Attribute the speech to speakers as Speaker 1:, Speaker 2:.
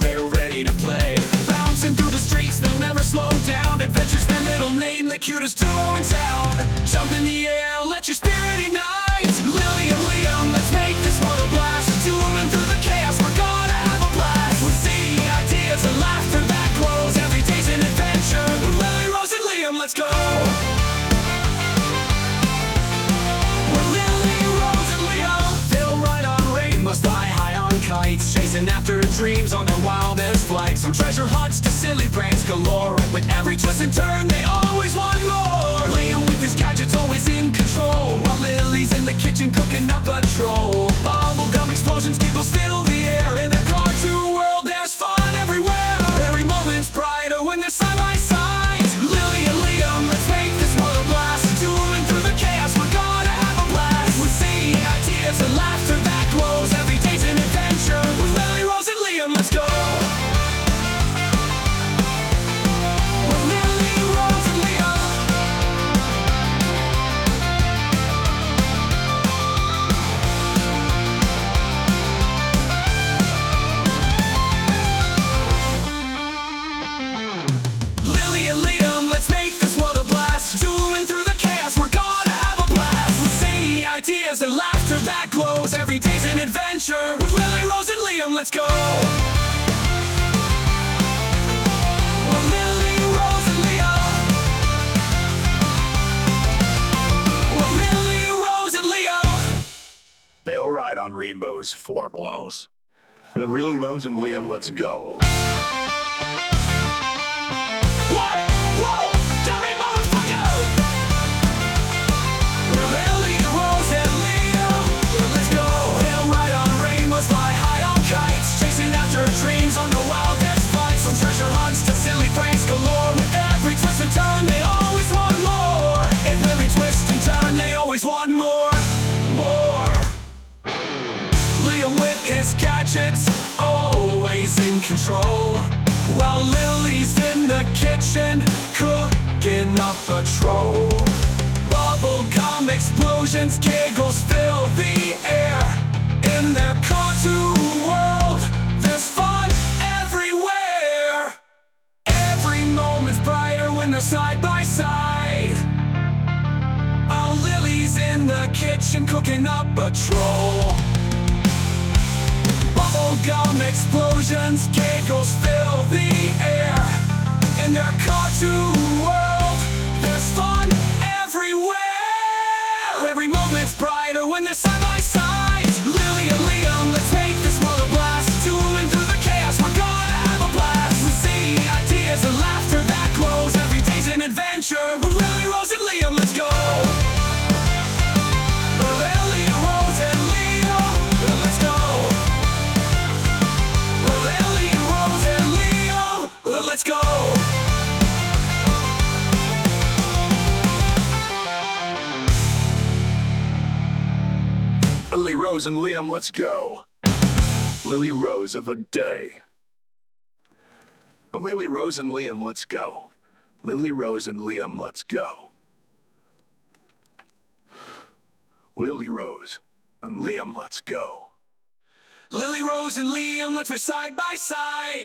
Speaker 1: they're ready to play. Bouncing through the streets, they'll never slow down. Adventure's their middle name, the cutest duo in town. Jump in the air, let your spirit ignite. Lily and Liam, let's make this world a blast. Zooming through the chaos, we're gonna have a blast. With zany ideas and laughter that glows. Every day's an adventure. Lily, Rose, and Liam, let's go. Must fly high on kites, chasing after dreams on their wildest flights. From treasure hunts to silly pranks galore, with every twist and turn they always want more. Liam with his gadgets always in control, while Lily's in the kitchen cooking up a troll. Bubblegum explosions, giggles fill the air. In their cartoon world there's fun everywhere. Every moment's brighter when they're side by side. Lily and Liam, let's make this world a blast. Dueling through the chaos, we're gonna have a blast. With zany ideas and laughter that glows. Every day's an adventure. With Lily, Rose, and Liam, let's go. With Lily, Rose, and Liam. Lily and Liam, let's make this world a blast. Dueling through the chaos, we're gonna have a blast. With zany ideas and laughter that glows. Every day's an adventure. With Lily, Rose, and Liam, let's go. With Lily, Rose, and Liam. With Lily, Rose, and Liam.
Speaker 2: They'll ride on rainbows, four blows. The Lily, Rose, and Liam, let's go.
Speaker 1: What? Whoa! Dummy motherfucker! With Lily, Rose, and Liam, let's go. They'll ride on rainbows, fly high on kites, chasing after dreams on the wildest flights. From treasure hunts to silly pranks galore, with every twist and turn they always want more. In every twist and turn they always want more. More. Liam with his gadgets, always in control, while Lily's in the kitchen, cooking up a troll. Bubblegum explosions, giggles fill the air. In their cartoon world, there's fun everywhere. Every moment's brighter when they're side by side. While Lily's in the kitchen, cooking up a troll. Bubblegum explosions, giggles fill the air. In their cartoon world, there's fun everywhere. Every moment's brighter when they're side by side. Lily and Liam, let's make this world a blast. Dueling through the chaos, we're gonna have a blast. With zany ideas and laughter that glows. Every day's an adventure. With Lily, Rose, and Liam, let's go. Lily, Rose, and Liam, let's go. Lily, Rose, and Liam, let's go.
Speaker 2: Lily, Rose, and Liam, let's go. Lily, Rose of the day. Lily, Rose, and Liam, let's go. Lily, Rose, and Liam, let's go. Lily, Rose, and Liam, let's go.
Speaker 1: Lily, Rose, and Liam, let's be side by side.